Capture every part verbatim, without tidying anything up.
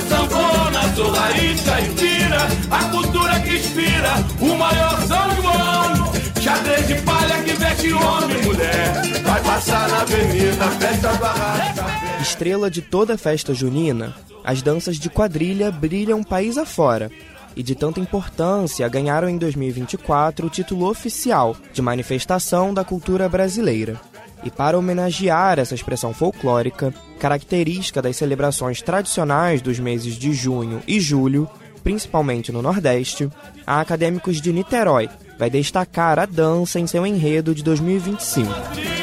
sanfona, sou raiz caipira, a cultura que inspira, o maior São João. Xadrez de palha que veste homem e mulher, vai passar na avenida, festa do Arrasta-Pé. Estrela de toda festa junina, as danças de quadrilha brilham país afora. E de tanta importância, ganharam em dois mil e vinte e quatro o título oficial de manifestação da cultura brasileira. E para homenagear essa expressão folclórica, característica das celebrações tradicionais dos meses de junho e julho, principalmente no Nordeste, a Acadêmicos de Niterói vai destacar a dança em seu enredo de dois mil e vinte e cinco.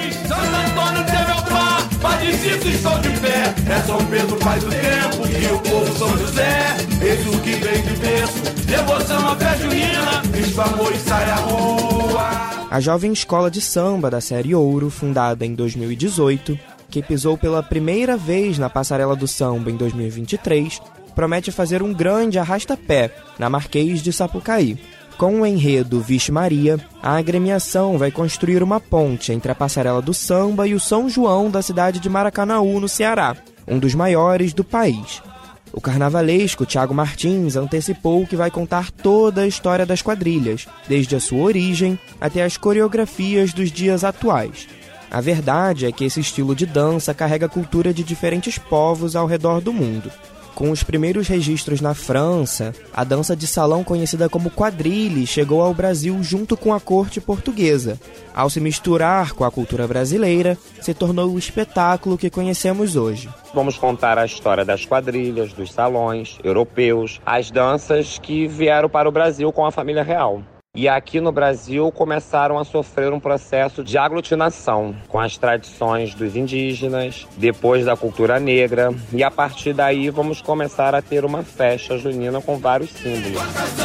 Padecido estou de pé, é São Pedro faz o tempo que o povo São José, eis o que vem de berço, devoção à fé junina, exclamou e sai à rua. A jovem escola de samba da série Ouro, fundada em dois mil e dezoito, que pisou pela primeira vez na Passarela do Samba em dois mil e vinte e três, promete fazer um grande arrasta-pé na Marquês de Sapucaí. Com o enredo Vixe Maria, a agremiação vai construir uma ponte entre a Passarela do Samba e o São João da cidade de Maracanaú, no Ceará, um dos maiores do país. O carnavalesco Thiago Martins antecipou que vai contar toda a história das quadrilhas, desde a sua origem até as coreografias dos dias atuais. A verdade é que esse estilo de dança carrega a cultura de diferentes povos ao redor do mundo. Com os primeiros registros na França, a dança de salão conhecida como quadrille chegou ao Brasil junto com a corte portuguesa. Ao se misturar com a cultura brasileira, se tornou o espetáculo que conhecemos hoje. Vamos contar a história das quadrilhas, dos salões europeus, as danças que vieram para o Brasil com a família real. E aqui no Brasil começaram a sofrer um processo de aglutinação com as tradições dos indígenas, depois da cultura negra, e a partir daí vamos começar a ter uma festa junina com vários símbolos.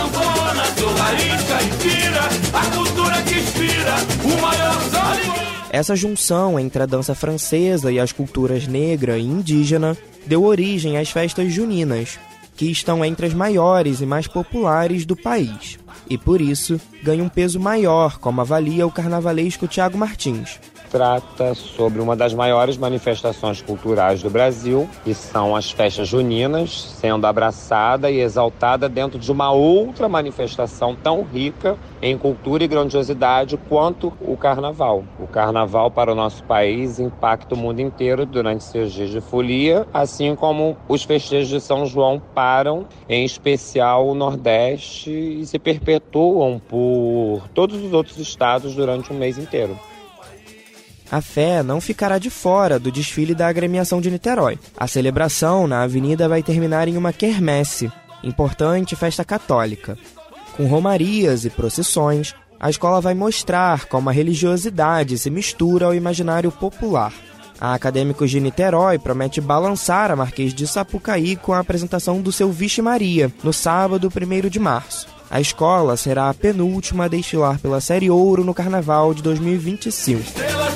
Essa junção entre a dança francesa e as culturas negra e indígena deu origem às festas juninas, que estão entre as maiores e mais populares do país. E por isso, ganha um peso maior, como avalia o carnavalesco Thiago Martins. Trata sobre uma das maiores manifestações culturais do Brasil, que são as festas juninas, sendo abraçada e exaltada dentro de uma outra manifestação tão rica em cultura e grandiosidade quanto o carnaval. O carnaval para o nosso país impacta o mundo inteiro durante seus dias de folia, assim como os festejos de São João param, em especial o Nordeste, e se perpetuam por todos os outros estados durante um mês inteiro. A fé não ficará de fora do desfile da agremiação de Niterói. A celebração na avenida vai terminar em uma quermesse, importante festa católica. Com romarias e procissões, a escola vai mostrar como a religiosidade se mistura ao imaginário popular. A Acadêmicos de Niterói promete balançar a Marquês de Sapucaí com a apresentação do seu Vixe Maria, no sábado, primeiro de março. A escola será a penúltima a desfilar pela série Ouro no Carnaval de dois mil e vinte e cinco.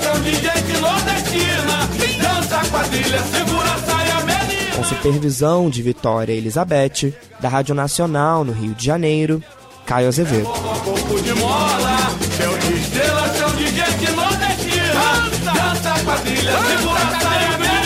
Com supervisão de Vitória Elizabeth, da Rádio Nacional no Rio de Janeiro, Caio Azevedo. Dança, quadrilha, segura a saia,